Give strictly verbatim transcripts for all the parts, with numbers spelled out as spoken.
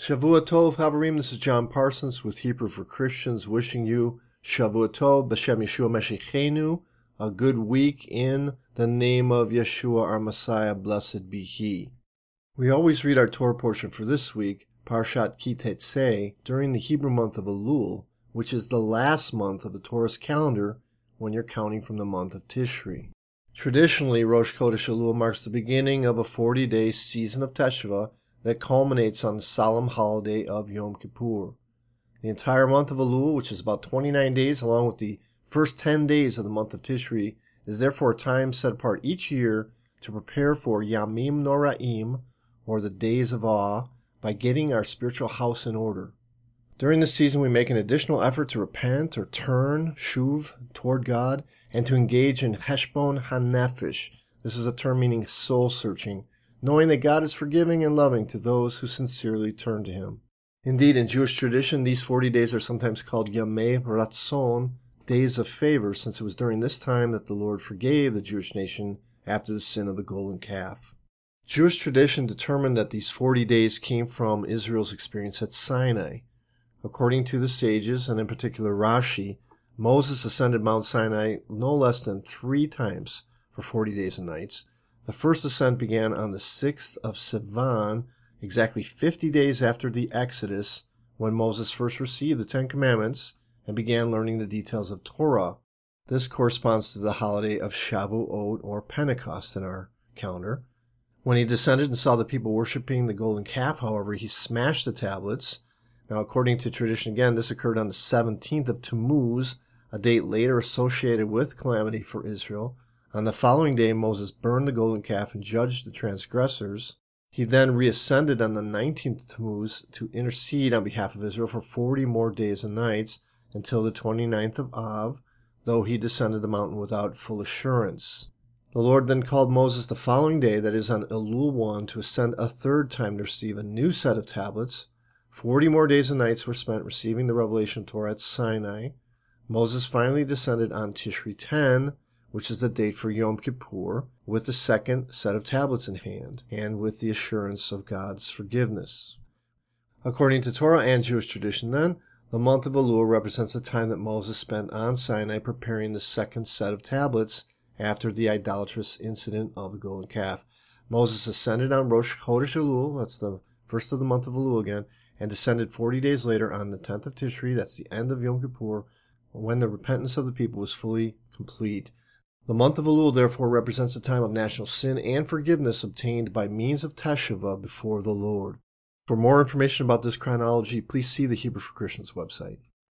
Shavua Tov, Havarim. This is John Parsons with Hebrew for Christians, wishing you Shavua Tov, B'Shem Yeshua Meshichenu, a good week in the name of Yeshua our Messiah, blessed be He. We always read our Torah portion for this week, Parshat Ki Tetzei, during the Hebrew month of Elul, which is the last month of the Torah's calendar when you're counting from the month of Tishri. Traditionally, Rosh Chodesh Elul marks the beginning of a forty-day season of Teshuvah that culminates on the solemn holiday of Yom Kippur. The entire month of Elul, which is about twenty-nine days, along with the first ten days of the month of Tishri, is therefore a time set apart each year to prepare for Yamim Noraim, or the days of awe, by getting our spiritual house in order. During this season, we make an additional effort to repent or turn, shuv, toward God, and to engage in Heshbon HaNefesh. This is a term meaning soul-searching, knowing that God is forgiving and loving to those who sincerely turn to Him. Indeed, in Jewish tradition, these forty days are sometimes called Yamei Ratzon, days of favor, since it was during this time that the Lord forgave the Jewish nation after the sin of the golden calf. Jewish tradition determined that these forty days came from Israel's experience at Sinai. According to the sages, and in particular Rashi, Moses ascended Mount Sinai no less than three times for forty days and nights. The first ascent began on the sixth of Sivan, exactly fifty days after the Exodus, when Moses first received the Ten Commandments and began learning the details of Torah. This corresponds to the holiday of Shavuot, or Pentecost, in our calendar. When he descended and saw the people worshiping the golden calf, however, he smashed the tablets. Now, according to tradition, again, this occurred on the seventeenth of Tammuz, a date later associated with calamity for Israel. On the following day, Moses burned the golden calf and judged the transgressors. He then reascended on the nineteenth of Tammuz to intercede on behalf of Israel for forty more days and nights until the twenty-ninth of Av, though he descended the mountain without full assurance. The Lord then called Moses the following day, that is on Elul one, to ascend a third time to receive a new set of tablets. Forty more days and nights were spent receiving the revelation of Torah at Sinai. Moses finally descended on Tishri ten, which is the date for Yom Kippur, with the second set of tablets in hand, and with the assurance of God's forgiveness. According to Torah and Jewish tradition, then, the month of Elul represents the time that Moses spent on Sinai preparing the second set of tablets after the idolatrous incident of the golden calf. Moses ascended on Rosh Chodesh Elul, that's the first of the month of Elul again, and descended forty days later on the tenth of Tishri, that's the end of Yom Kippur, when the repentance of the people was fully complete. The month of Elul, therefore, represents a time of national sin and forgiveness obtained by means of Teshuvah before the Lord. For more information about this chronology, please see the Hebrew for Christians website.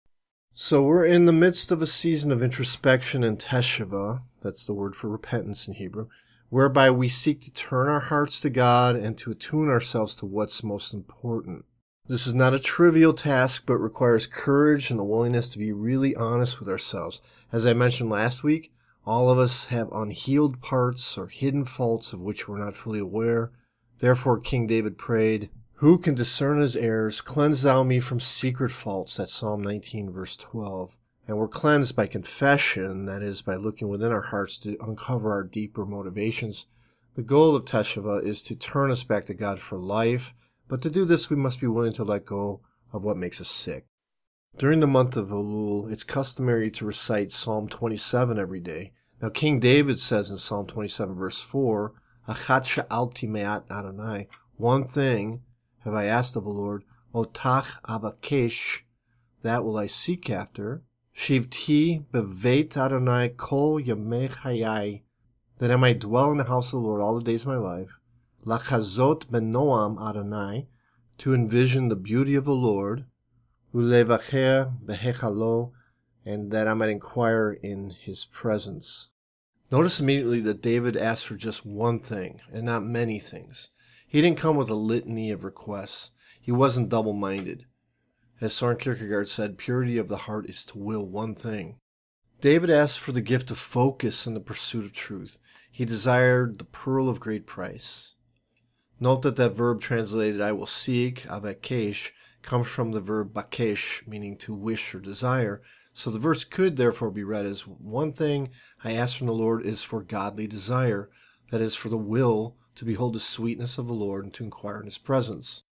So we're in the midst of a season of introspection and Teshuvah, that's the word for repentance in Hebrew, whereby we seek to turn our hearts to God and to attune ourselves to what's most important. This is not a trivial task, but requires courage and the willingness to be really honest with ourselves. As I mentioned last week, all of us have unhealed parts or hidden faults of which we're not fully aware. Therefore, King David prayed, "Who can discern his errors? Cleanse thou me from secret faults." That's Psalm nineteen, verse twelve. And we're cleansed by confession, that is, by looking within our hearts to uncover our deeper motivations. The goal of Teshuvah is to turn us back to God for life, but to do this we must be willing to let go of what makes us sick. During the month of Elul, it's customary to recite Psalm twenty-seven every day. Now, King David says in Psalm twenty-seven, verse four, "Achat sha'alti me'at Adonai," one thing have I asked of the Lord, "Otach avakesh," that will I seek after, "Shivti beveit Adonai kol yamei chayai," that I might dwell in the house of the Lord all the days of my life, "Lachazot benoam Adonai," to envision the beauty of the Lord, "Ulevacher behechalo," and that I might inquire in His presence. Notice immediately that David asked for just one thing, and not many things. He didn't come with a litany of requests. He wasn't double-minded. As Soren Kierkegaard said, purity of the heart is to will one thing. David asked for the gift of focus in the pursuit of truth. He desired the pearl of great price. Note that that verb translated "I will seek," avakesh, comes from the verb bakesh, meaning to wish or desire. So the verse could therefore be read as, "One thing I ask from the Lord is for godly desire," that is, for the will to behold the sweetness of the Lord and to inquire in His presence.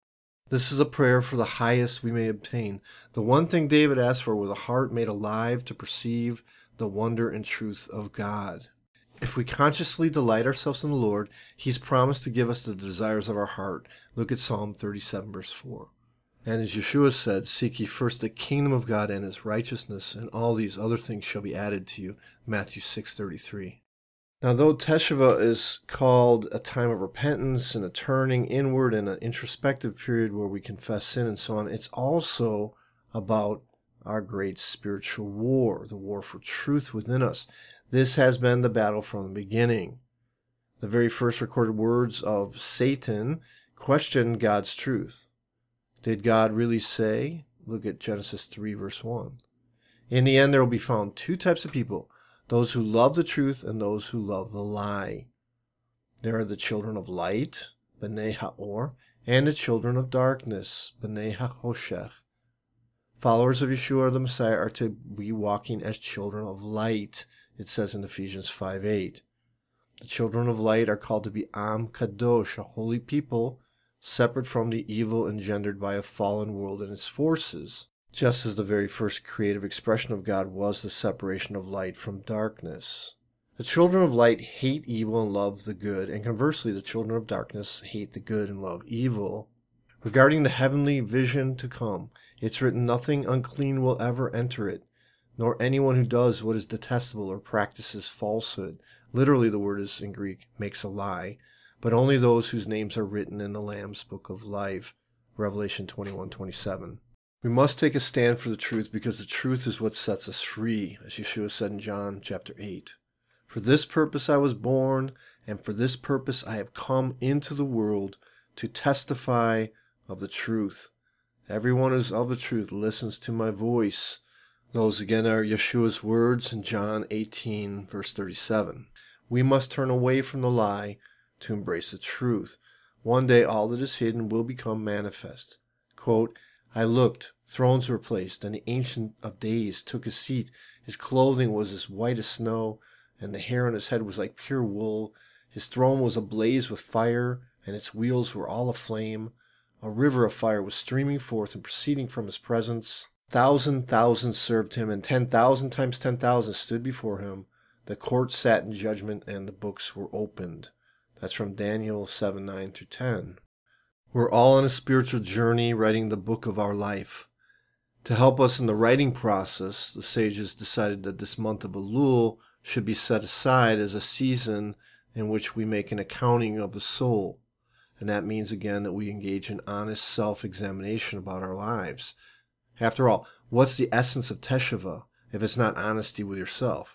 This is a prayer for the highest we may obtain. The one thing David asked for was a heart made alive to perceive the wonder and truth of God. If we consciously delight ourselves in the Lord, He's promised to give us the desires of our heart. Look at Psalm thirty-seven, verse four. And as Yeshua said, seek ye first the kingdom of God and His righteousness, and all these other things shall be added to you. Matthew six thirty-three. Now, though Teshuvah is called a time of repentance and a turning inward and an introspective period where we confess sin and so on, it's also about our great spiritual war, the war for truth within us. This has been the battle from the beginning. The very first recorded words of Satan questioned God's truth. Did God really say? Look at Genesis three, verse one. In the end, there will be found two types of people, those who love the truth and those who love the lie. There are the children of light, B'nai Ha'or, and the children of darkness, B'nai HaChoshech. Followers of Yeshua the Messiah are to be walking as children of light, it says in Ephesians five eight. The children of light are called to be Am Kadosh, a holy people, separate from the evil engendered by a fallen world and its forces, just as the very first creative expression of God was the separation of light from darkness. The children of light hate evil and love the good, and conversely, the children of darkness hate the good and love evil. Regarding the heavenly vision to come, it's written, nothing unclean will ever enter it, nor anyone who does what is detestable or practices falsehood. Literally, the word is in Greek, makes a lie, but only those whose names are written in the Lamb's book of life. Revelation twenty-one twenty-seven. We must take a stand for the truth because the truth is what sets us free, as Yeshua said in John chapter eight. For this purpose I was born, and for this purpose I have come into the world, to testify of the truth. Everyone who is of the truth listens to my voice. Those again are Yeshua's words in John eighteen, verse thirty-seven. We must turn away from the lie to embrace the truth. One day all that is hidden will become manifest. Quote, I looked, thrones were placed, and the Ancient of Days took his seat. His clothing was as white as snow, and the hair on his head was like pure wool. His throne was ablaze with fire, and its wheels were all aflame. A river of fire was streaming forth and proceeding from his presence. Thousand thousands served him, and ten thousand times ten thousand stood before him. The court sat in judgment, and the books were opened. That's from Daniel seven, nine through ten. We're all on a spiritual journey writing the book of our life. To help us in the writing process, the sages decided that this month of Elul should be set aside as a season in which we make an accounting of the soul. And that means, again, that we engage in honest self-examination about our lives. After all, what's the essence of Teshuvah if it's not honesty with yourself?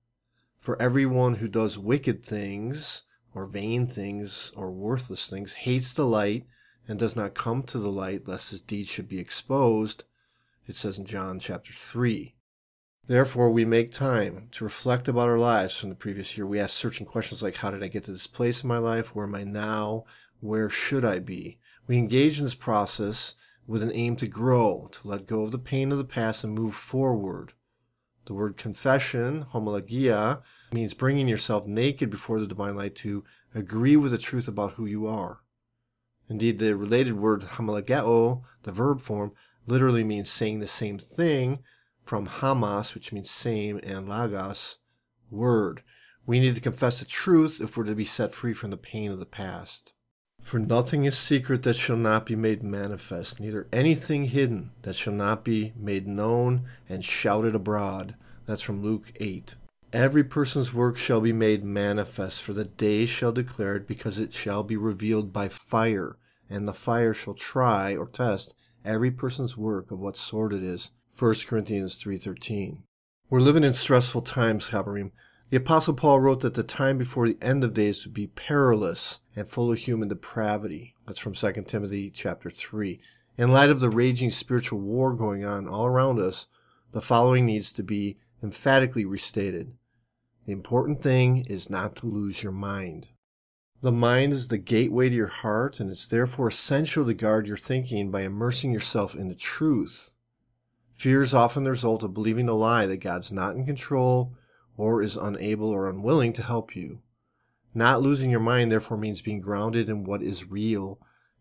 For everyone who does wicked things, or vain things, or worthless things, hates the light, and does not come to the light, lest his deeds should be exposed, it says in John chapter three. Therefore, we make time to reflect about our lives from the previous year. We ask searching questions like, how did I get to this place in my life? Where am I now? Where should I be? We engage in this process with an aim to grow, to let go of the pain of the past and move forward. The word confession, homologia, means bringing yourself naked before the divine light to agree with the truth about who you are. Indeed, the related word homologeo, the verb form, literally means saying the same thing, from hamas, which means same, and lagos, word. We need to confess the truth if we're to be set free from the pain of the past. For nothing is secret that shall not be made manifest, neither anything hidden that shall not be made known and shouted abroad. That's from Luke eight. Every person's work shall be made manifest, for the day shall declare it, because it shall be revealed by fire, and the fire shall try or test every person's work of what sort it is. First Corinthians three thirteen. We're living in stressful times, Chaverim. The Apostle Paul wrote that the time before the end of days would be perilous and full of human depravity. That's from Second Timothy chapter three. In light of the raging spiritual war going on all around us, the following needs to be emphatically restated. The important thing is not to lose your mind. The mind is the gateway to your heart, and it's therefore essential to guard your thinking by immersing yourself in the truth. Fear is often the result of believing the lie that God's not in control or is unable or unwilling to help you. Not losing your mind, therefore, means being grounded in what is real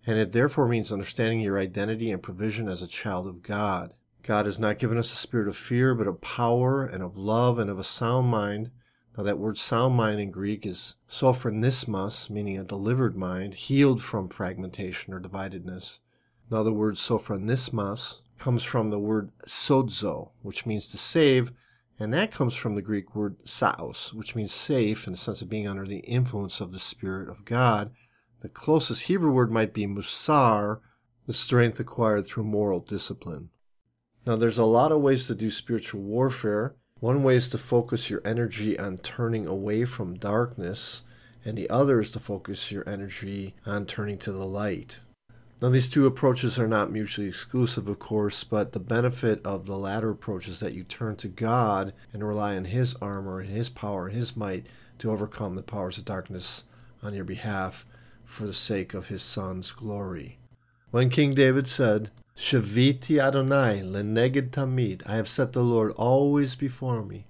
and it therefore means understanding your identity and provision as a child of God. God has not given us a spirit of fear, but of power and of love and of a sound mind. Now that word sound mind in Greek is sophronismos, meaning a delivered mind, healed from fragmentation or dividedness. Now the word sophronismos comes from the word sozo, which means to save, and that comes from the Greek word saos, which means safe in the sense of being under the influence of the Spirit of God. The closest Hebrew word might be musar, the strength acquired through moral discipline. Now there's a lot of ways to do spiritual warfare. One way is to focus your energy on turning away from darkness, and the other is to focus your energy on turning to the light. Now, these two approaches are not mutually exclusive, of course, but the benefit of the latter approach is that you turn to God and rely on His armor and His power and His might to overcome the powers of darkness on your behalf for the sake of His Son's glory. When King David said, Shaviti Adonai leneged tamid, I have set the Lord always before me.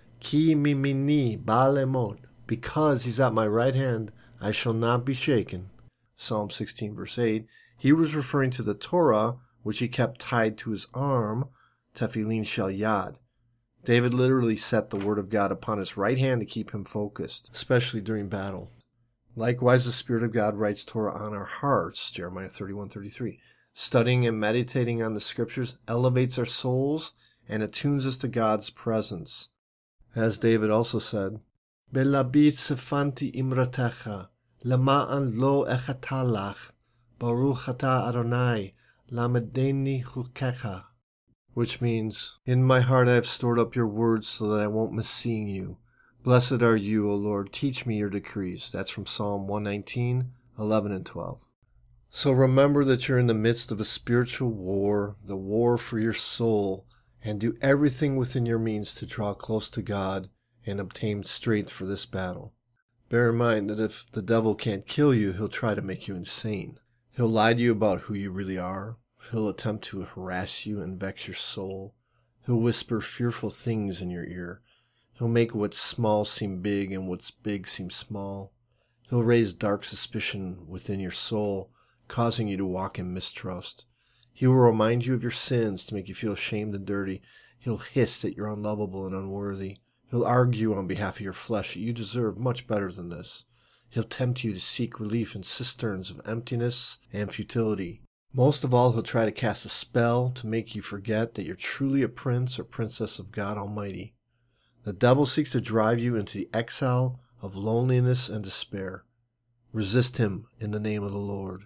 Ki mimini ba'alemot, because He's at my right hand, I shall not be shaken. Psalm sixteen, verse eight. He was referring to the Torah, which he kept tied to his arm, tefillin shel yad. David literally set the word of God upon his right hand to keep him focused, especially during battle. Likewise, the Spirit of God writes Torah on our hearts, Jeremiah thirty-one, thirty-three. Studying and meditating on the Scriptures elevates our souls and attunes us to God's presence. As David also said, Belabit sefanti imratecha, lema'an lo echatalach, Baruch atah Adonai, lamedeni chukecha, which means, in my heart I have stored up your words so that I won't miss seeing you. Blessed are you, O Lord, teach me your decrees. That's from Psalm one nineteen, eleven and twelve. So remember that you're in the midst of a spiritual war, the war for your soul, and do everything within your means to draw close to God and obtain strength for this battle. Bear in mind that if the devil can't kill you, he'll try to make you insane. He'll lie to you about who you really are. He'll attempt to harass you and vex your soul. He'll whisper fearful things in your ear. He'll make what's small seem big and what's big seem small. He'll raise dark suspicion within your soul, causing you to walk in mistrust. He will remind you of your sins to make you feel ashamed and dirty. He'll hiss that you're unlovable and unworthy. He'll argue on behalf of your flesh that you deserve much better than this. He'll tempt you to seek relief in cisterns of emptiness and futility. Most of all, he'll try to cast a spell to make you forget that you're truly a prince or princess of God Almighty. The devil seeks to drive you into the exile of loneliness and despair. Resist him in the name of the Lord.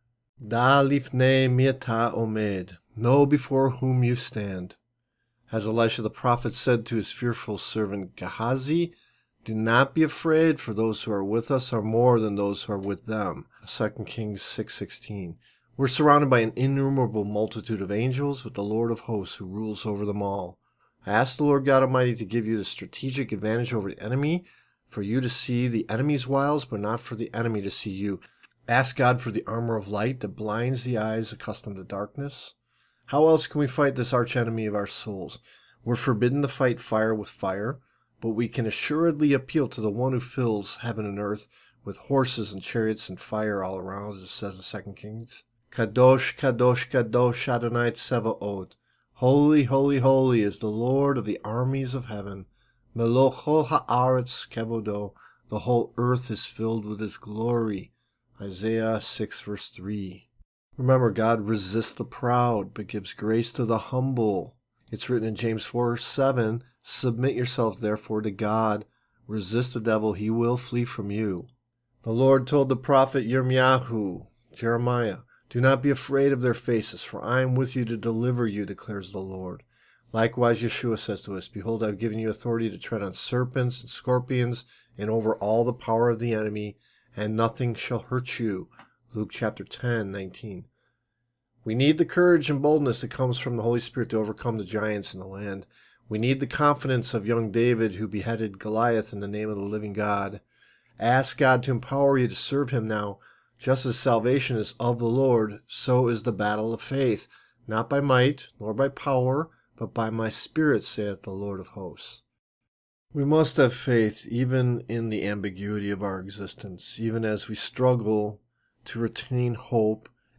Da lifnei mi'ata omed, know before whom you stand. As Elisha the prophet said to his fearful servant Gehazi, do not be afraid, for those who are with us are more than those who are with them. Second Kings six sixteen. We're surrounded by an innumerable multitude of angels with the Lord of hosts who rules over them all. I ask the Lord God Almighty to give you the strategic advantage over the enemy, for you to see the enemy's wiles, but not for the enemy to see you. Ask God for the armor of light that blinds the eyes accustomed to darkness. How else can we fight this archenemy of our souls? We're forbidden to fight fire with fire, but we can assuredly appeal to the one who fills heaven and earth with horses and chariots and fire all around, as it says in Second Kings. Kadosh, Kadosh, Kadosh, Adonai Tsevaot. Holy, holy, holy is the Lord of the armies of heaven. Melochol ha'aretz kevodo. The whole earth is filled with his glory. Isaiah six, verse three. Remember, God resists the proud, but gives grace to the humble. It's written in James four, seven, submit yourselves therefore to God. Resist the devil, he will flee from you. The Lord told the prophet Yirmiyahu, Jeremiah, do not be afraid of their faces, for I am with you to deliver you, declares the Lord. Likewise, Yeshua says to us, behold, I have given you authority to tread on serpents and scorpions and over all the power of the enemy, and nothing shall hurt you. Luke chapter ten, nineteen. We need the courage and boldness that comes from the Holy Spirit to overcome the giants in the land. We need the confidence of young David who beheaded Goliath in the name of the living God. Ask God to empower you to serve him now. Just as salvation is of the Lord, so is the battle of faith, not by might, nor by power, but by my Spirit, saith the Lord of hosts. We must have faith even in the ambiguity of our existence, even as we struggle to retain hope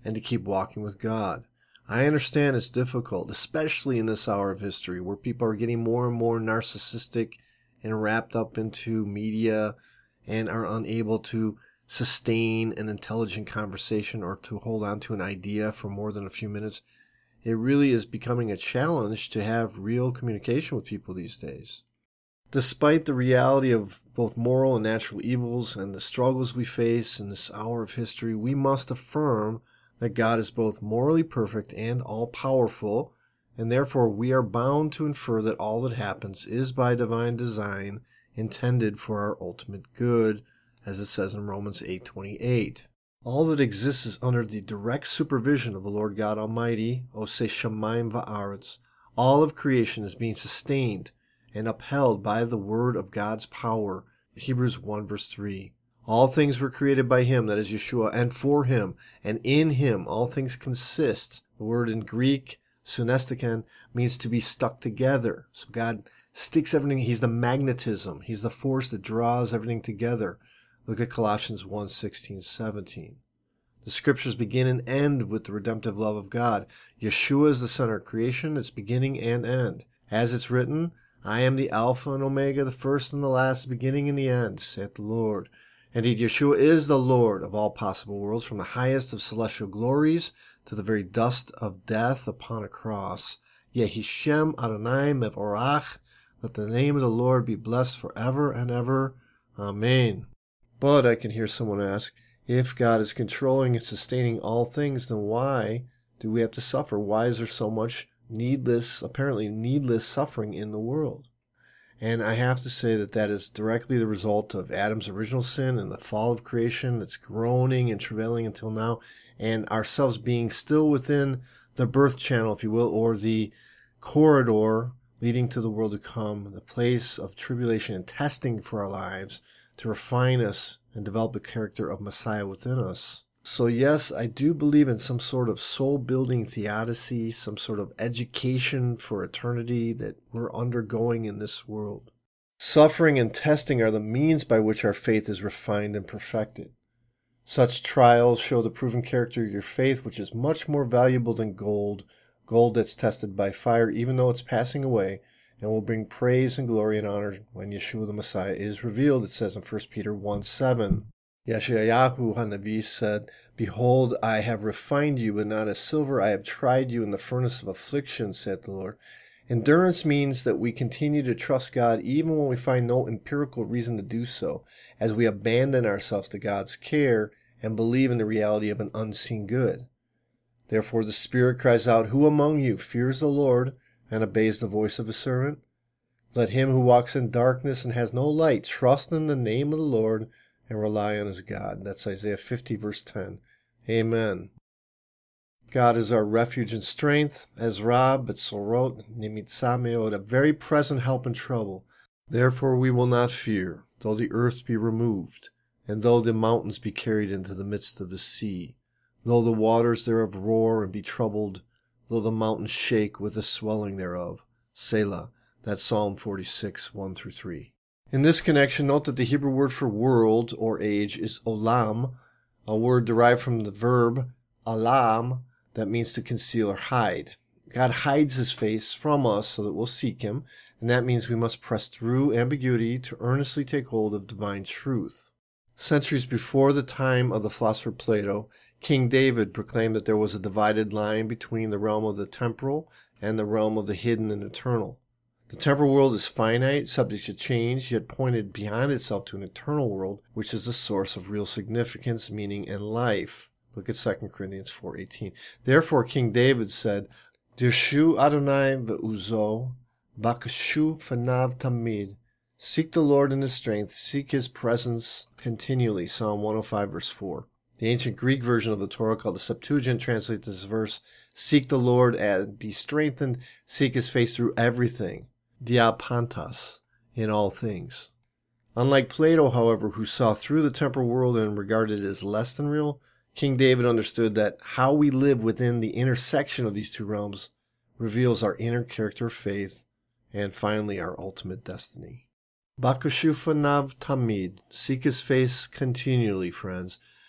and to keep walking with God. I understand it's difficult, especially in this hour of history where people are getting more and more narcissistic and wrapped up into media and are unable to sustain an intelligent conversation or to hold on to an idea for more than a few minutes. It really is becoming a challenge to have real communication with people these days. Despite the reality of both moral and natural evils and the struggles we face in this hour of history, we must affirm that God is both morally perfect and all-powerful, and therefore we are bound to infer that all that happens is by divine design, intended for our ultimate good, as it says in Romans eight twenty-eight. All that exists is under the direct supervision of the Lord God Almighty, Oseh Shamayim Va'aretz. All of creation is being sustained and upheld by the word of God's power, Hebrews one verse three. All things were created by him, that is Yeshua, and for him, and in him all things consist. The word in Greek, sunestiken, means to be stuck together. So God sticks everything. He's the magnetism. He's the force that draws everything together. Look at Colossians one sixteen, seventeen. The scriptures begin and end with the redemptive love of God. Yeshua is the center of creation, its beginning and end. As it's written, I am the Alpha and Omega, the first and the last, the beginning and the end, saith the Lord. Indeed, Yeshua is the Lord of all possible worlds, from the highest of celestial glories to the very dust of death upon a cross. Yehi Shem Adonai Mevorach, let the name of the Lord be blessed forever and ever. Amen. But I can hear someone ask, if God is controlling and sustaining all things, then why do we have to suffer? Why is there so much needless, apparently needless suffering in the world? And I have to say that that is directly the result of Adam's original sin and the fall of creation that's groaning and travailing until now, and ourselves being still within the birth channel, if you will, or the corridor leading to the world to come, the place of tribulation and testing for our lives to refine us and develop the character of Messiah within us. So yes, I do believe in some sort of soul-building theodicy, some sort of education for eternity that we're undergoing in this world. Suffering and testing are the means by which our faith is refined and perfected. Such trials show the proven character of your faith, which is much more valuable than gold, gold that's tested by fire, even though it's passing away, and will bring praise and glory and honor when Yeshua the Messiah is revealed, it says in First Peter one seven. Yeshayahu Hanavi said, Behold, I have refined you, but not as silver. I have tried you in the furnace of affliction, saith the Lord. Endurance means that we continue to trust God even when we find no empirical reason to do so, as we abandon ourselves to God's care and believe in the reality of an unseen good. Therefore the Spirit cries out, Who among you fears the Lord and obeys the voice of his servant? Let him who walks in darkness and has no light trust in the name of the Lord and rely on his God. That's Isaiah fifty, verse ten. Amen. God is our refuge and strength, Ezra, Betsorot, Nimitzameot, a very present help in trouble. Therefore we will not fear, though the earth be removed, and though the mountains be carried into the midst of the sea, though the waters thereof roar and be troubled, though the mountains shake with the swelling thereof. Selah. That's Psalm forty-six, one through three. In this connection, note that the Hebrew word for world or age is olam, a word derived from the verb alam that means to conceal or hide. God hides his face from us so that we'll seek him, and that means we must press through ambiguity to earnestly take hold of divine truth. Centuries before the time of the philosopher Plato, King David proclaimed that there was a divided line between the realm of the temporal and the realm of the hidden and eternal. The temporal world is finite, subject to change, yet pointed beyond itself to an eternal world, which is the source of real significance, meaning, and life. Look at Second Corinthians four eighteen. Therefore King David said, Dirshu Adonai ve'uzo, bakashu fanav tamid. Seek the Lord in his strength, seek his presence continually. Psalm one oh five, verse four. The ancient Greek version of the Torah, called the Septuagint, translates this verse, Seek the Lord and be strengthened, seek his face through everything. Diapantas, in all things. Unlike Plato, however, who saw through the temporal world and regarded it as less than real, King David understood that how we live within the intersection of these two realms reveals our inner character of faith and finally our ultimate destiny. Bakashufanav tamid, seek his face continually, friends.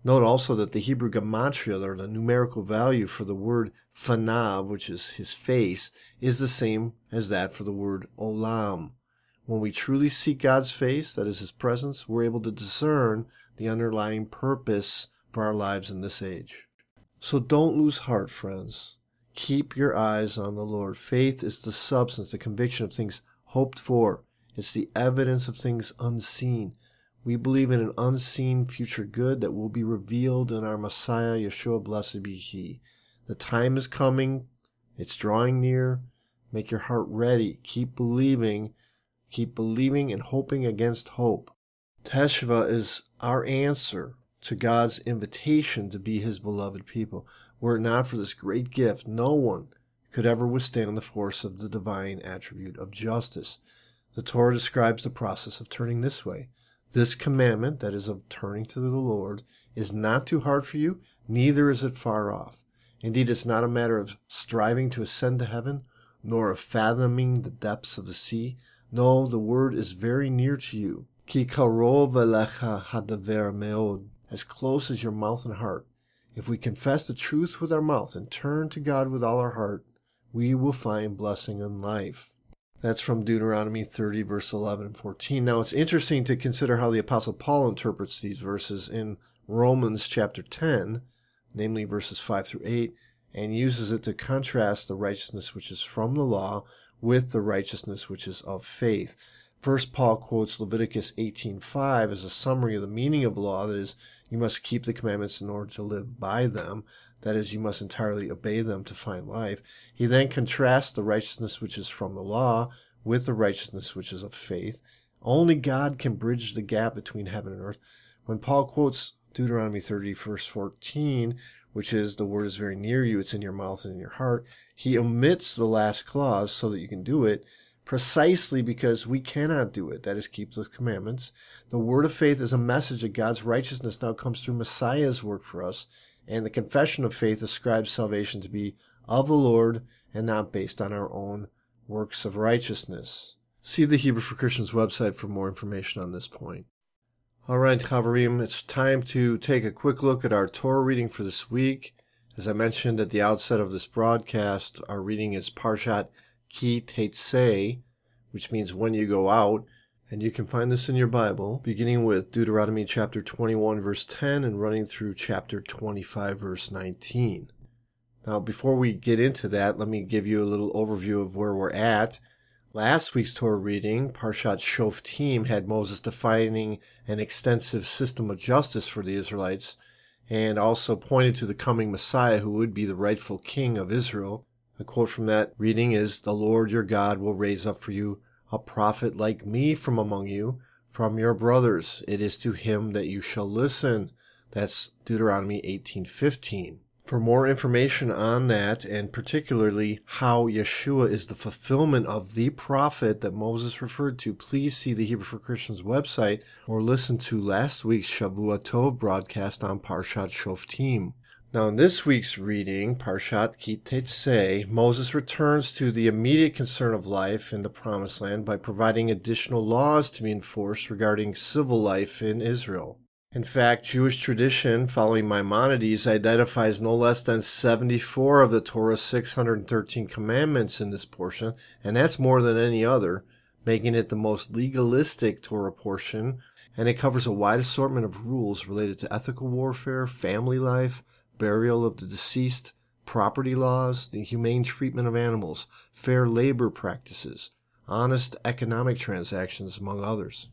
Note also that the Hebrew gematria, or the numerical value for the word fanav, which is his face, is the same as that for the word olam. When we truly seek God's face, that is his presence, we're able to discern the underlying purpose for our lives in this age. So don't lose heart, friends. Keep your eyes on the Lord. Faith is the substance, the conviction of things hoped for. It's the evidence of things unseen. We believe in an unseen future good that will be revealed in our Messiah, Yeshua, blessed be he. The time is coming. It's drawing near. Make your heart ready. Keep believing. Keep believing and hoping against hope. Teshuvah is our answer to God's invitation to be his beloved people. Were it not for this great gift, no one could ever withstand the force of the divine attribute of justice. The Torah describes the process of turning this way. This commandment, that is of turning to the Lord, is not too hard for you, neither is it far off. Indeed, it's not a matter of striving to ascend to heaven, nor of fathoming the depths of the sea. No, the word is very near to you. Ki karov elecha hadaver meod, as close as your mouth and heart. If we confess the truth with our mouth and turn to God with all our heart, we will find blessing and life. That's from Deuteronomy thirty, verse eleven and fourteen. Now, it's interesting to consider how the Apostle Paul interprets these verses in Romans chapter ten, namely verses five through eight, and uses it to contrast the righteousness which is from the law with the righteousness which is of faith. First, Paul quotes Leviticus eighteen five as a summary of the meaning of law, that is, you must keep the commandments in order to live by them. That is, you must entirely obey them to find life. He then contrasts the righteousness which is from the law with the righteousness which is of faith. Only God can bridge the gap between heaven and earth. When Paul quotes Deuteronomy thirty, verse fourteen, which is, the word is very near you, it's in your mouth and in your heart, he omits the last clause so that you can do it, precisely because we cannot do it. That is, keep the commandments. The word of faith is a message that God's righteousness now comes through Messiah's work for us, and the confession of faith ascribes salvation to be of the Lord and not based on our own works of righteousness. See the Hebrew for Christians website for more information on this point. All right, Chavarim, it's time to take a quick look at our Torah reading for this week. As I mentioned at the outset of this broadcast, our reading is Parshat Ki Tetzei, which means when you go out, and you can find this in your Bible, beginning with Deuteronomy chapter twenty-one, verse ten, and running through chapter twenty-five, verse nineteen. Now, before we get into that, let me give you a little overview of where we're at. Last week's Torah reading, Parshat Shoftim, had Moses defining an extensive system of justice for the Israelites, and also pointed to the coming Messiah who would be the rightful king of Israel. A quote from that reading is, "The Lord your God will raise up for you a prophet like me from among you, from your brothers. It is to him that you shall listen." That's Deuteronomy eighteen fifteen. For more information on that, and particularly how Yeshua is the fulfillment of the prophet that Moses referred to, please see the Hebrew for Christians website or listen to last week's Shavua Tov broadcast on Parshat Shoftim. Now, in this week's reading, Parshat Ki Tetzei, Moses returns to the immediate concern of life in the Promised Land by providing additional laws to be enforced regarding civil life in Israel. In fact, Jewish tradition, following Maimonides, identifies no less than seventy-four of the Torah's six hundred thirteen commandments in this portion, and that's more than any other, making it the most legalistic Torah portion, and it covers a wide assortment of rules related to ethical warfare, family life, burial of the deceased, property laws, the humane treatment of animals, fair labor practices, honest economic transactions, among others.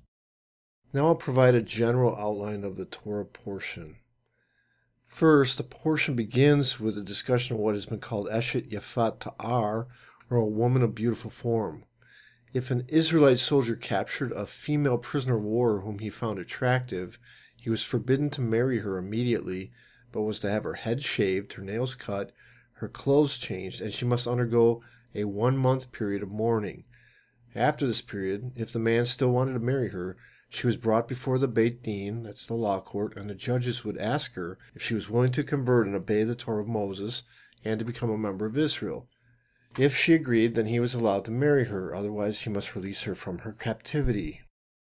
Now I'll provide a general outline of the Torah portion. First, the portion begins with a discussion of what has been called Eshet Yafat Ta'ar, or a woman of beautiful form. If an Israelite soldier captured a female prisoner of war whom he found attractive, he was forbidden to marry her immediately, but was to have her head shaved, her nails cut, her clothes changed, and she must undergo a one-month period of mourning. After this period, if the man still wanted to marry her, she was brought before the Beit Din, that's the law court, and the judges would ask her if she was willing to convert and obey the Torah of Moses and to become a member of Israel. If she agreed, then he was allowed to marry her, otherwise he must release her from her captivity.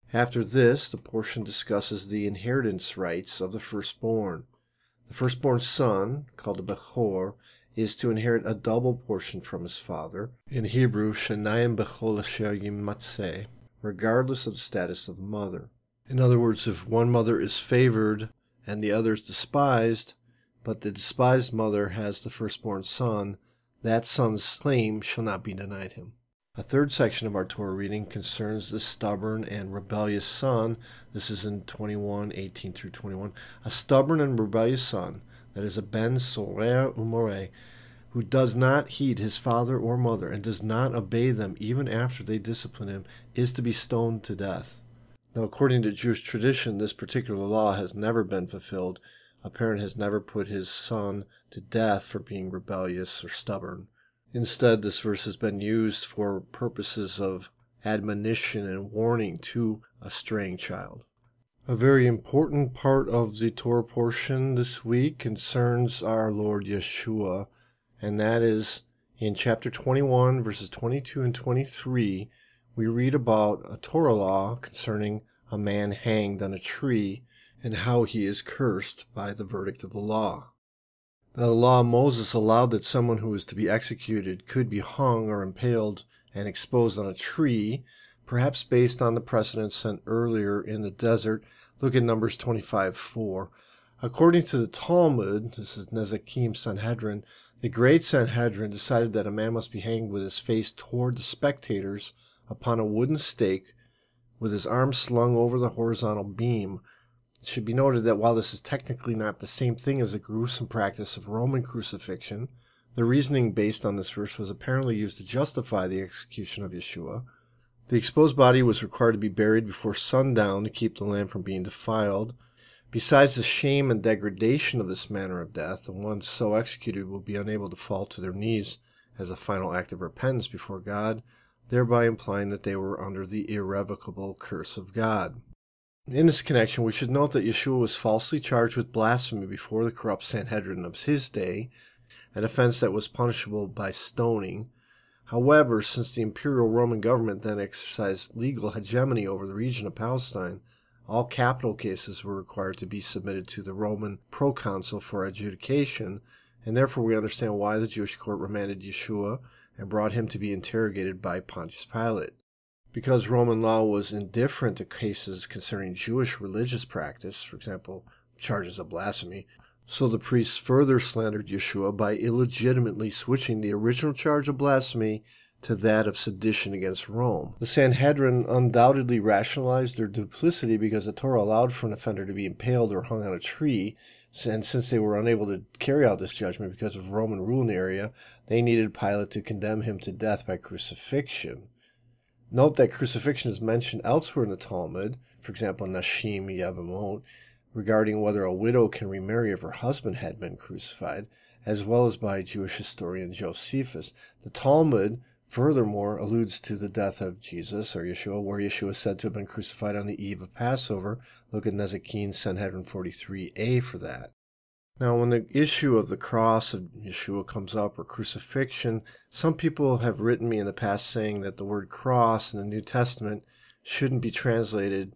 After this, the portion discusses the inheritance rights of the firstborn. The firstborn son, called a Bechor, is to inherit a double portion from his father, in Hebrew, Shenayim Bechol Asher Yimatzeh, regardless of the status of the mother. In other words, if one mother is favored and the other is despised, but the despised mother has the firstborn son, that son's claim shall not be denied him. A third section of our Torah reading concerns the stubborn and rebellious son. This is in twenty-one, eighteen through twenty-one. A stubborn and rebellious son, that is a ben sorer umoreh, who does not heed his father or mother and does not obey them even after they discipline him, is to be stoned to death. Now, according to Jewish tradition, this particular law has never been fulfilled. A parent has never put his son to death for being rebellious or stubborn. Instead, this verse has been used for purposes of admonition and warning to a straying child. A very important part of the Torah portion this week concerns our Lord Yeshua, and that is in chapter twenty-one, verses twenty-two and twenty-three, we read about a Torah law concerning a man hanged on a tree and how he is cursed by the verdict of the law. Now, the law of Moses allowed that someone who was to be executed could be hung or impaled and exposed on a tree, perhaps based on the precedent sent earlier in the desert. Look at Numbers twenty-five four. According to the Talmud, this is Nezikim Sanhedrin, the great Sanhedrin decided that a man must be hanged with his face toward the spectators upon a wooden stake with his arms slung over the horizontal beam. It should be noted that while this is technically not the same thing as the gruesome practice of Roman crucifixion, the reasoning based on this verse was apparently used to justify the execution of Yeshua. The exposed body was required to be buried before sundown to keep the land from being defiled. Besides the shame and degradation of this manner of death, the ones so executed will be unable to fall to their knees as a final act of repentance before God, thereby implying that they were under the irrevocable curse of God. In this connection, we should note that Yeshua was falsely charged with blasphemy before the corrupt Sanhedrin of his day, an offense that was punishable by stoning. However, since the imperial Roman government then exercised legal hegemony over the region of Palestine, all capital cases were required to be submitted to the Roman proconsul for adjudication, and therefore we understand why the Jewish court remanded Yeshua and brought him to be interrogated by Pontius Pilate. Because Roman law was indifferent to cases concerning Jewish religious practice, for example, charges of blasphemy, so the priests further slandered Yeshua by illegitimately switching the original charge of blasphemy to that of sedition against Rome. The Sanhedrin undoubtedly rationalized their duplicity because the Torah allowed for an offender to be impaled or hung on a tree, and since they were unable to carry out this judgment because of Roman rule in the area, they needed Pilate to condemn him to death by crucifixion. Note that crucifixion is mentioned elsewhere in the Talmud, for example, Nashim Yavamot, regarding whether a widow can remarry if her husband had been crucified, as well as by Jewish historian Josephus. The Talmud, furthermore, alludes to the death of Jesus, or Yeshua, where Yeshua is said to have been crucified on the eve of Passover. Look at Nezikim Sanhedrin forty-three a for that. Now, when the issue of the cross of Yeshua comes up, or crucifixion, some people have written me in the past saying that the word cross in the New Testament shouldn't be translated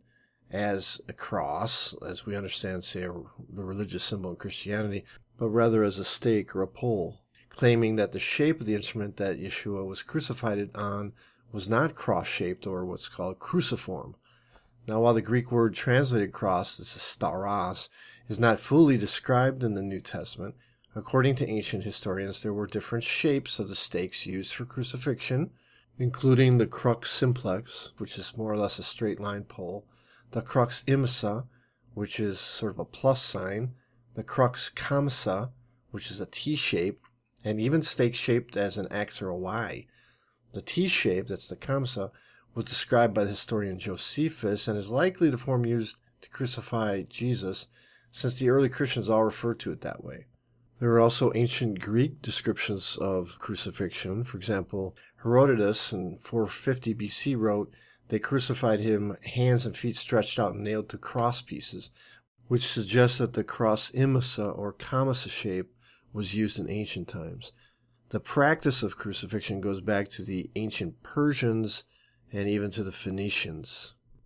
as a cross, as we understand, say, a, the religious symbol in Christianity, but rather as a stake or a pole, claiming that the shape of the instrument that Yeshua was crucified on was not cross-shaped or what's called cruciform. Now, while the Greek word translated cross, this is staros, is not fully described in the New Testament, according to ancient historians, there were different shapes of the stakes used for crucifixion, including the crux simplex, which is more or less a straight line pole, the crux imsa, which is sort of a plus sign, the crux kamsa, which is a T-shape, and even stakes shaped as an X or a Y. The T-shape, that's the kamsa, was described by the historian Josephus and is likely the form used to crucify Jesus, since the early Christians all referred to it that way. There are also ancient Greek descriptions of crucifixion. For example, Herodotus in four fifty B C wrote, "They crucified him, hands and feet stretched out and nailed to cross pieces," which suggests that the cross imasa or kamasa shape was used in ancient times. The practice of crucifixion goes back to the ancient Persians and even to the Phoenicians.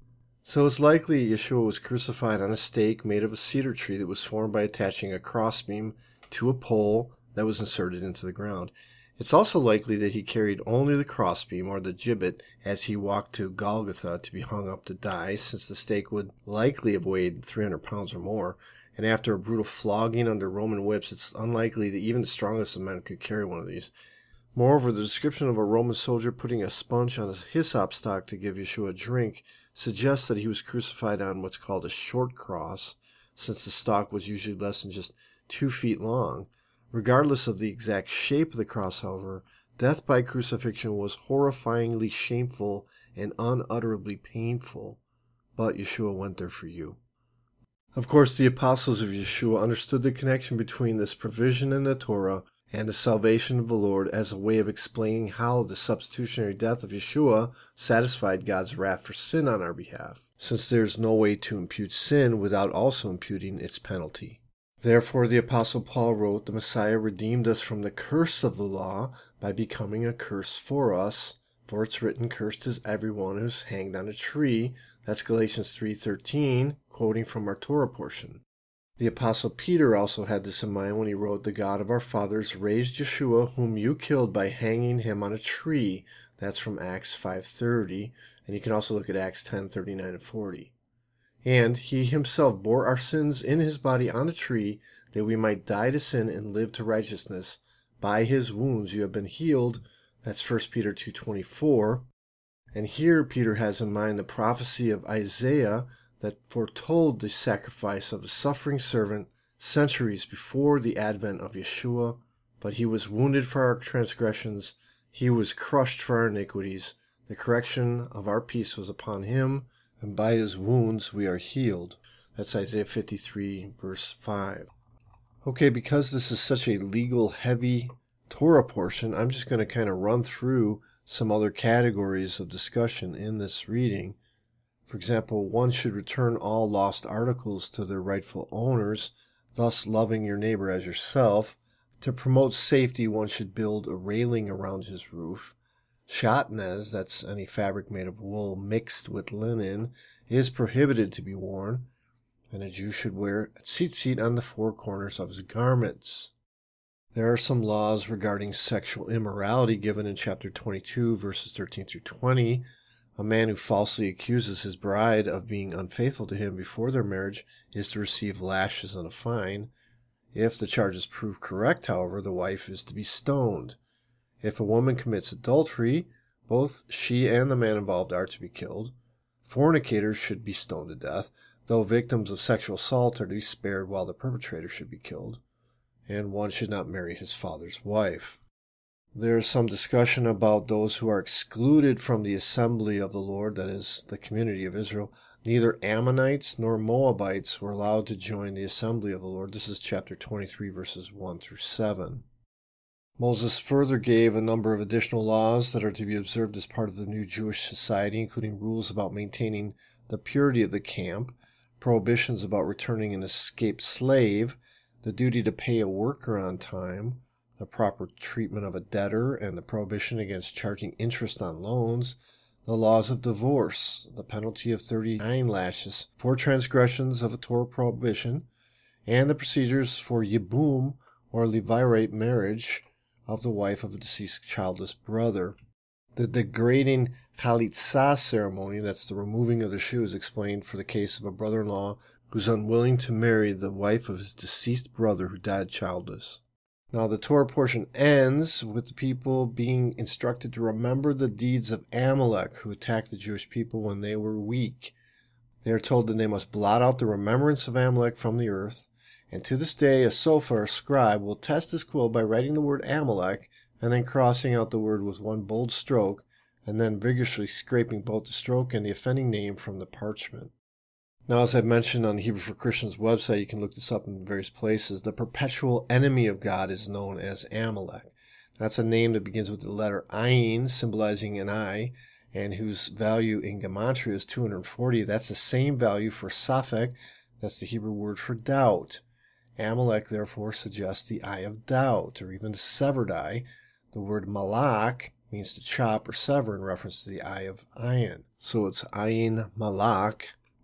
So it's likely Yeshua was crucified on a stake made of a cedar tree that was formed by attaching a crossbeam to a pole that was inserted into the ground. It's also likely that he carried only the crossbeam or the gibbet as he walked to Golgotha to be hung up to die, since the stake would likely have weighed three hundred pounds or more. And after a brutal flogging under Roman whips, it's unlikely that even the strongest of men could carry one of these. Moreover, the description of a Roman soldier putting a sponge on a hyssop stalk to give Yeshua a drink suggests that he was crucified on what's called a short cross, since the stalk was usually less than just two feet long. Regardless of the exact shape of the cross, however, death by crucifixion was horrifyingly shameful and unutterably painful. But Yeshua went there for you. Of course, the apostles of Yeshua understood the connection between this provision in the Torah and the salvation of the Lord as a way of explaining how the substitutionary death of Yeshua satisfied God's wrath for sin on our behalf, since there is no way to impute sin without also imputing its penalty. Therefore, the Apostle Paul wrote, "The Messiah redeemed us from the curse of the law by becoming a curse for us. For it's written, cursed is everyone who is hanged on a tree." That's Galatians three thirteen, quoting from our Torah portion. The Apostle Peter also had this in mind when he wrote, "The God of our fathers raised Yeshua, whom you killed by hanging him on a tree." That's from Acts five thirty, and you can also look at Acts ten thirty-nine and forty. And he himself bore our sins in his body on a tree, that we might die to sin and live to righteousness. By his wounds you have been healed. That's First Peter two twenty-four. And here Peter has in mind the prophecy of Isaiah that foretold the sacrifice of the suffering servant centuries before the advent of Yeshua. But he was wounded for our transgressions, he was crushed for our iniquities. The correction of our peace was upon him, and by his wounds we are healed. That's Isaiah fifty-three, verse five. Okay, because this is such a legal heavy Torah portion, I'm just going to kind of run through some other categories of discussion in this reading. For example, one should return all lost articles to their rightful owners, thus loving your neighbor as yourself. To promote safety, one should build a railing around his roof. Shatnez, that's any fabric made of wool mixed with linen, is prohibited to be worn, and a Jew should wear tzitzit on the four corners of his garments. There are some laws regarding sexual immorality given in chapter twenty-two, verses thirteen through twenty. A man who falsely accuses his bride of being unfaithful to him before their marriage is to receive lashes and a fine. If the charges prove correct, however, the wife is to be stoned. If a woman commits adultery, both she and the man involved are to be killed. Fornicators should be stoned to death, though victims of sexual assault are to be spared while the perpetrator should be killed. And one should not marry his father's wife. There is some discussion about those who are excluded from the assembly of the Lord, that is, the community of Israel. Neither Ammonites nor Moabites were allowed to join the assembly of the Lord. This is chapter twenty-three, verses one through seven. Moses further gave a number of additional laws that are to be observed as part of the new Jewish society, including rules about maintaining the purity of the camp, prohibitions about returning an escaped slave, the duty to pay a worker on time, the proper treatment of a debtor, and the prohibition against charging interest on loans, the laws of divorce, the penalty of thirty-nine lashes for transgressions of a Torah prohibition, and the procedures for yibum, or levirate marriage, of the wife of a deceased childless brother. The degrading chalitzah ceremony, that's the removing of the shoes, explained for the case of a brother-in-law who's unwilling to marry the wife of his deceased brother who died childless. Now, the Torah portion ends with the people being instructed to remember the deeds of Amalek, who attacked the Jewish people when they were weak. They are told that they must blot out the remembrance of Amalek from the earth, and to this day a sofer, a scribe, will test his quill by writing the word Amalek and then crossing out the word with one bold stroke, and then vigorously scraping both the stroke and the offending name from the parchment. Now, as I've mentioned on the Hebrew for Christians website, you can look this up in various places, the perpetual enemy of God is known as Amalek. That's a name that begins with the letter Ayin, symbolizing an eye, and whose value in Gematria is two hundred forty. That's the same value for Safek, that's the Hebrew word for doubt. Amalek, therefore, suggests the eye of doubt, or even the severed eye. The word malak means to chop or sever in reference to the eye of Ayin. So it's Ayin Malak,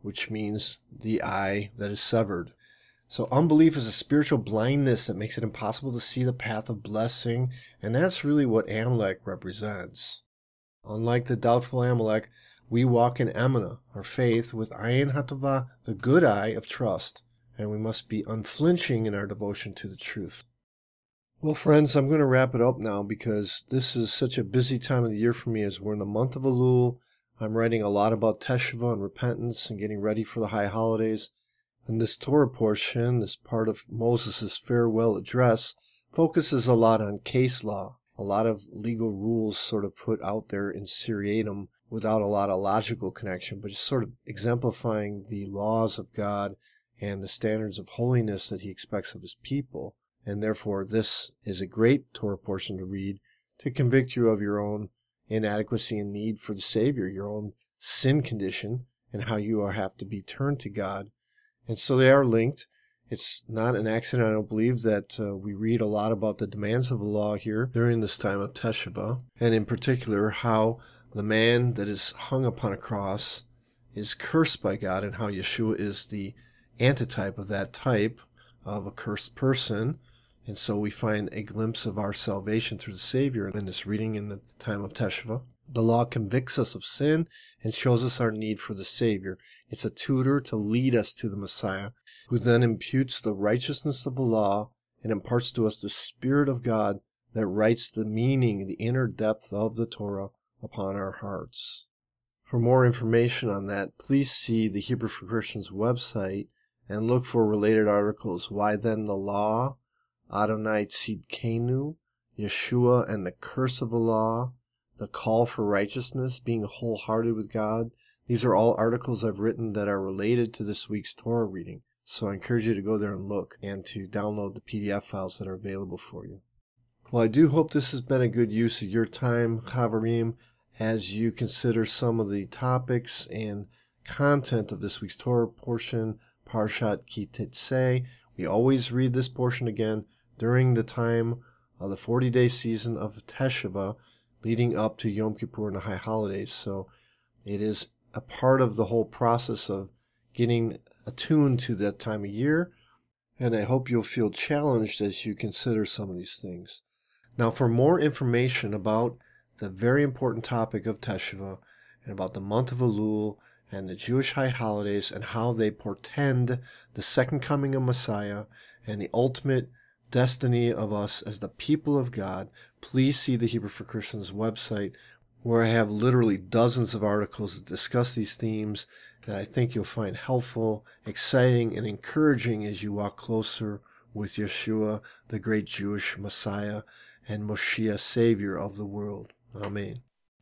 which means the eye that is severed. So unbelief is a spiritual blindness that makes it impossible to see the path of blessing, and that's really what Amalek represents. Unlike the doubtful Amalek, we walk in Emuna, our faith, with Ayin Hatava, the good eye of trust, and we must be unflinching in our devotion to the truth. Well, friends, I'm going to wrap it up now because this is such a busy time of the year for me as we're in the month of Elul. I'm writing a lot about Teshuvah and repentance and getting ready for the high holidays. And this Torah portion, this part of Moses' farewell address, focuses a lot on case law, a lot of legal rules sort of put out there in seriatim without a lot of logical connection, but just sort of exemplifying the laws of God and the standards of holiness that he expects of his people. And therefore, this is a great Torah portion to read to convict you of your own inadequacy and need for the Savior, your own sin condition, and how you are, have to be turned to God. And so they are linked. It's not an accident, I don't believe, that uh, we read a lot about the demands of the law here during this time of Teshuvah, and in particular how the man that is hung upon a cross is cursed by God, and how Yeshua is the antitype of that type of a cursed person. And so we find a glimpse of our salvation through the Savior in this reading in the time of Teshuvah. The law convicts us of sin and shows us our need for the Savior. It's a tutor to lead us to the Messiah, who then imputes the righteousness of the law and imparts to us the Spirit of God that writes the meaning, the inner depth of the Torah upon our hearts. For more information on that, please see the Hebrew for Christians website and look for related articles. Why then the law? Adonai Tzidkenu, Yeshua and the curse of the law, the call for righteousness, being wholehearted with God. These are all articles I've written that are related to this week's Torah reading. So I encourage you to go there and look and to download the P D F files that are available for you. Well, I do hope this has been a good use of your time, Chavarim, as you consider some of the topics and content of this week's Torah portion, Parshat Ki Tetzei. We always read this portion again during the time of the forty-day season of Teshuvah, leading up to Yom Kippur and the high holidays. So it is a part of the whole process of getting attuned to that time of year, and I hope you'll feel challenged as you consider some of these things. Now, for more information about the very important topic of Teshuvah and about the month of Elul and the Jewish high holidays and how they portend the second coming of Messiah and the ultimate destiny of us as the people of God, please see the Hebrew for Christians website, where I have literally dozens of articles that discuss these themes that I think you'll find helpful, exciting, and encouraging as you walk closer with Yeshua, the great Jewish Messiah and Moshiach, Savior of the world. Amen.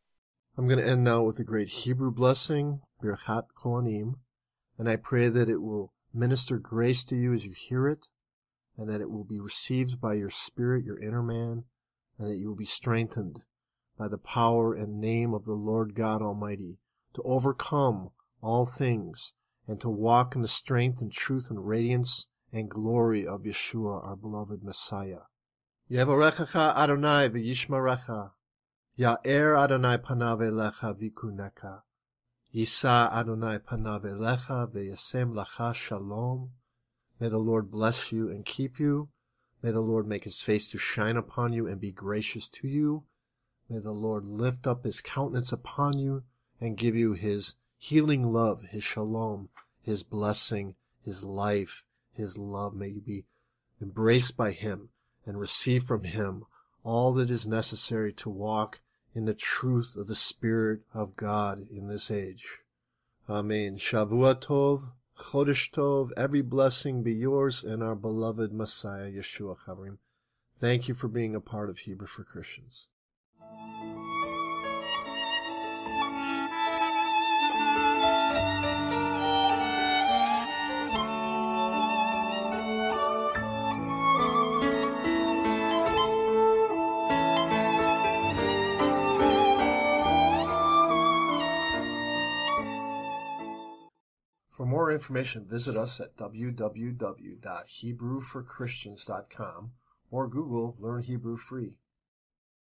I'm going to end now with a great Hebrew blessing, Birchat Kohanim, and I pray that it will minister grace to you as you hear it, and that it will be received by your spirit, your inner man, and that you will be strengthened by the power and name of the Lord God Almighty to overcome all things and to walk in the strength and truth and radiance and glory of Yeshua, our beloved Messiah. Yevarechecha Adonai v'yishmarecha, Ya'er Adonai panav elecha v'kuneka, Yisa Adonai panav elecha v'yasem lacha shalom. May the Lord bless you and keep you. May the Lord make his face to shine upon you and be gracious to you. May the Lord lift up his countenance upon you and give you his healing love, his shalom, his blessing, his life, his love. May you be embraced by him and receive from him all that is necessary to walk in the truth of the Spirit of God in this age. Amen. Shavua Tov, Chodesh Tov, every blessing be yours and our beloved Messiah, Yeshua Chavarim. Thank you for being a part of Hebrew for Christians. For more information, visit us at w w w dot hebrew for christians dot com or Google Learn Hebrew Free.